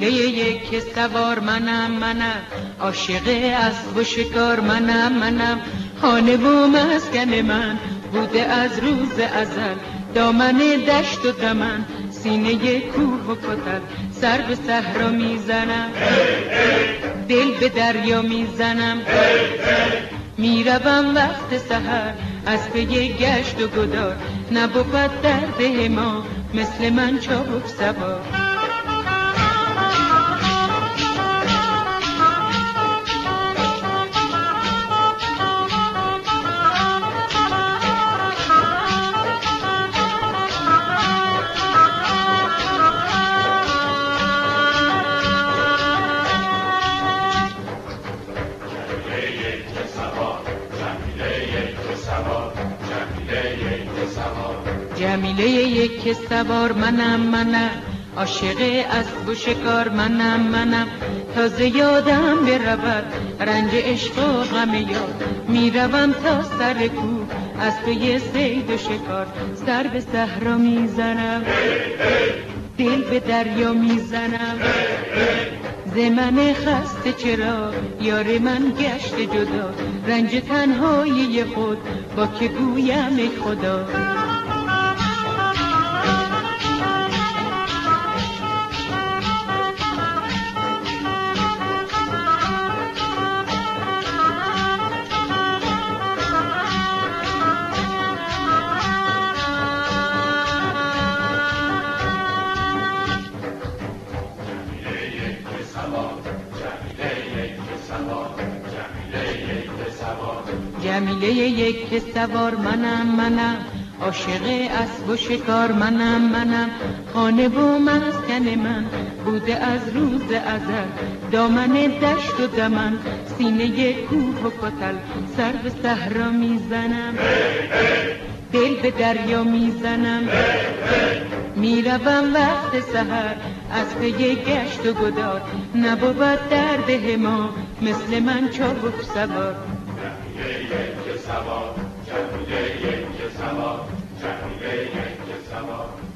جمیله یک سوار منم عاشق اسب و شکار منم خانه و مسکن من بوده از روز ازل، دامن دشت و دمن سینه کوه و کتل، سر به صحرا میزنم دل به دریا میزنم، میروم وقت سحر از پی گشت و گدار، نبود در ده ما مثل من چابک سوار. جمیله یک سوار منم عاشق اسب و شکار منم تازه یادم برود رنج عشق و غم یار، میروم تا سر کوه از پی صید و شکار، سر به صحرا میزنم دل به دریا میزنم، ز من خسته چرا یار من گشت جدا، رنج تنهایی خود با که گویم ای خدا. جمیله یک سوار منم عاشق اسب و شکار منم خانه و مسکن من بوده از روز ازل، دامن دشت و دمن سینه کوه و کتل، سر به صحرا میزنم دل به دریا میزنم، میروم وقت سحر از پی گشت و گدار، نبود در ده ما مثل من چابک سوار. جمیله یک سوار، جمیله یک سوار، جمیله یک سوار.